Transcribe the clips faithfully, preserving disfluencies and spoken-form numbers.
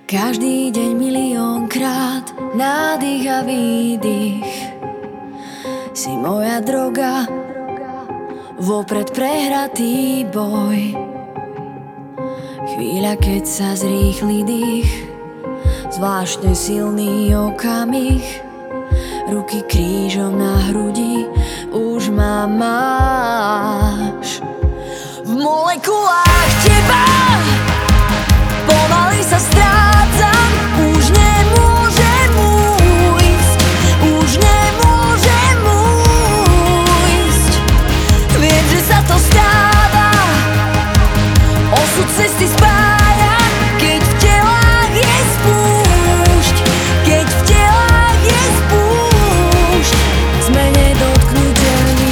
Každý deň miliónkrát nádych a výdych. Si moja droga, vopred prehratý boj. Chvíľa, keď sa zrýchli dých, zvláštne silný okamih. Ruky krížom na hrudi, už ma máš. V molekulách teba pomaly sa strácam, už nemôžem ujsť, už nemôžem ujsť. Viem, že sa to stáva, osud cesty spája, keď v telách je spúšť, keď v telách je spúšť, sme nedotknutelní.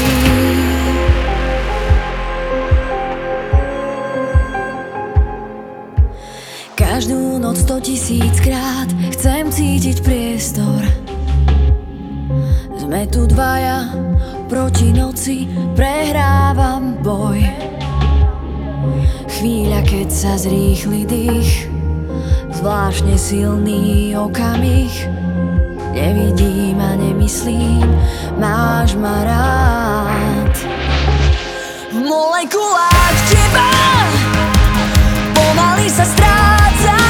Každú noc sto tisíckrát chcem cítiť priestor. Sme tu dvaja, proti noci prehrávam boj. Chvíľa, keď sa zrýchli dých, zvláštne silný okamih. Nevidím a nemyslím, máš ma rád. V molekulách teba pomaly sa strácam,